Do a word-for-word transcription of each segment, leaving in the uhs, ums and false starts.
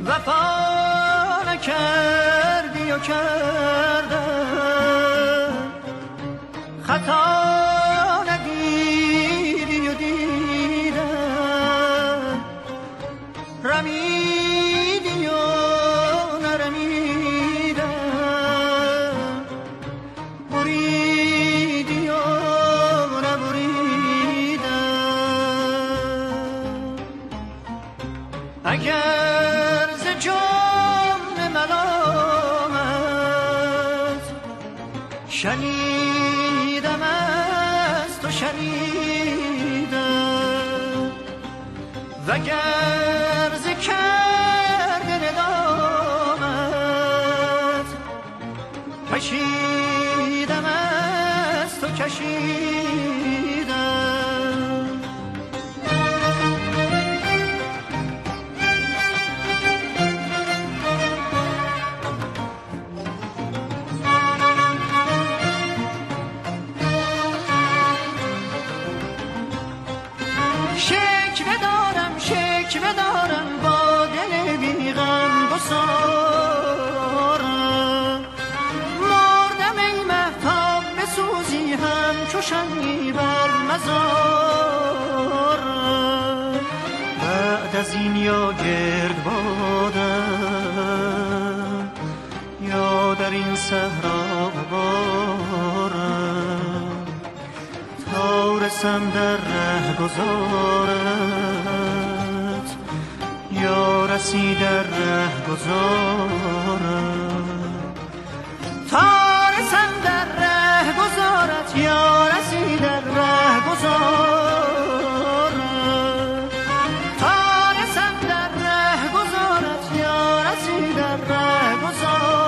وفا نکردی و کردم، خطا ندیدی و دیدم، رمیدی و نرمیدم، بریدی و نبریدم. اگر ز جمله ملامت شنیدم از تو شنیدم، وگر ز کرد ندامت کشیدم از تو کشیدم. شکوه دارم شکوه دارم با دل بی غم گسارم، مردم ای مهتاب بسوزی همچو شمعی بر مزارم. بعد از این یا گرد بادم یا در این صحرا بارم، تا رسم در رهگذارت یا رسی در رهگذارت، تا رسم در رهگذارت یا رسی در رهگذارت، تا رسم در رهگذارت یا رسی در رهگذارت.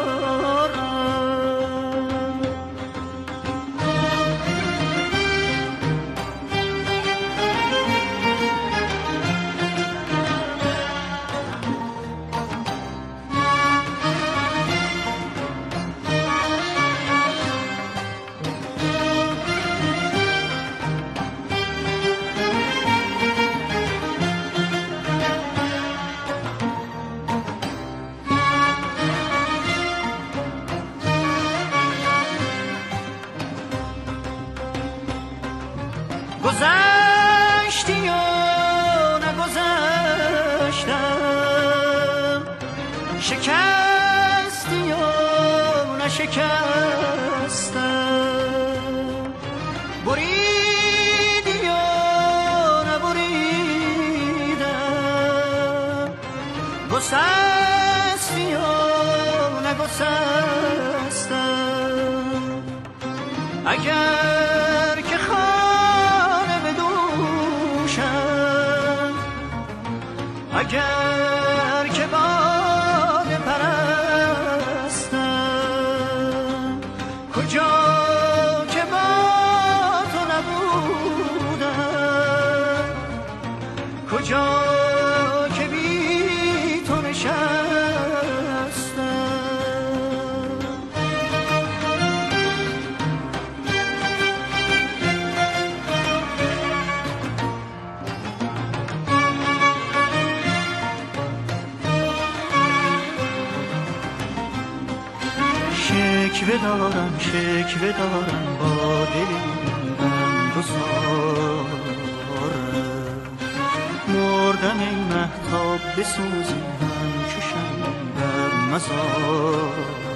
گذشتی و نگذشتم، شکستی و نشکستم، بریدی و نبریدم، گسستی و نگسستم. اگر که اگر که باده پرستم، کجا که با تو نبودم، کجا که بی تو نشستم. شکوه دارم شکوه دارم با دل من گذارم، مردم ای مهتاب بسوزی همچو شمع بر مزار.